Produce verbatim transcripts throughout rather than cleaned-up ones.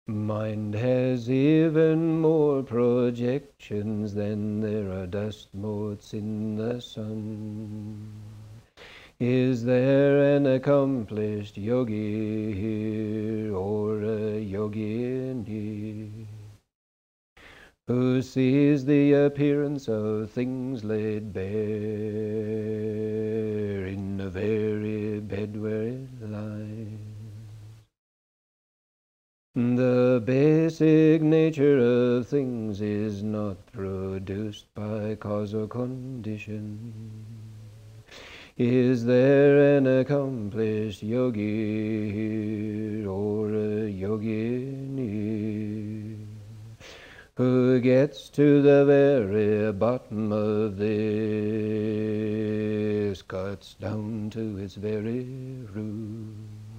Mind has even more projections than there are dust motes in the sun. Is there an accomplished yogi here, or a yogini, who sees the appearance of things laid bare in the very bed where it lies? The basic nature of things is not produced by cause or condition. Is there an accomplished yogi here, or a yogini, who gets to the very bottom of this, cuts down to its very root?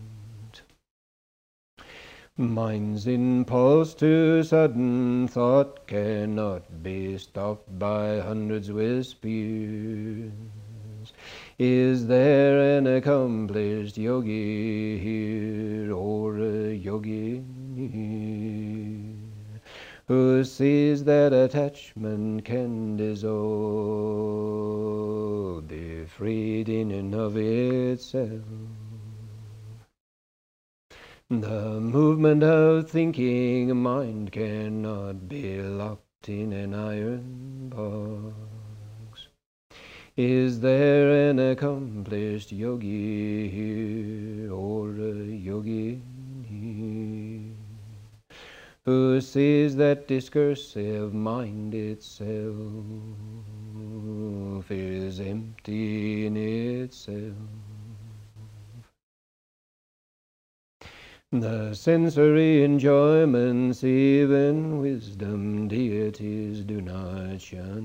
Mind's impulse to sudden thought cannot be stopped by hundreds with spears. Is there an accomplished yogi here, or a yogini, who sees that attachment can dissolve, be freed in and of itself? The movement of thinking mind cannot be locked in an iron box. Is there an accomplished yogi here, or a yogini, who sees that discursive mind itself is empty in itself? The sensory enjoyments, even wisdom deities do not shun.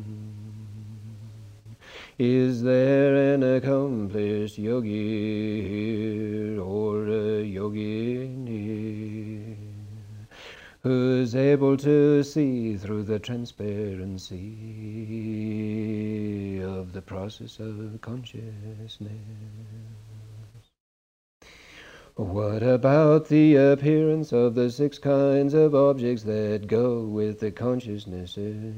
Is there an accomplished yogi here, or a yogini, who's able to see through the transparency of the process of consciousness? What about the appearance of the six kinds of objects that go with the consciousnesses?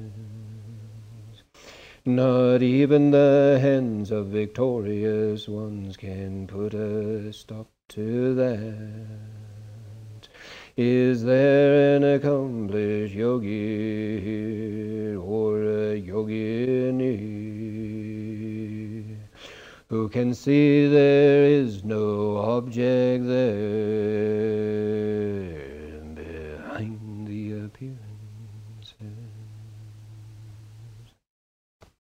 Not even the hands of victorious ones can put a stop to that. Is there an accomplished yogi here, or a yogini, who can see there is no object there behind the appearances?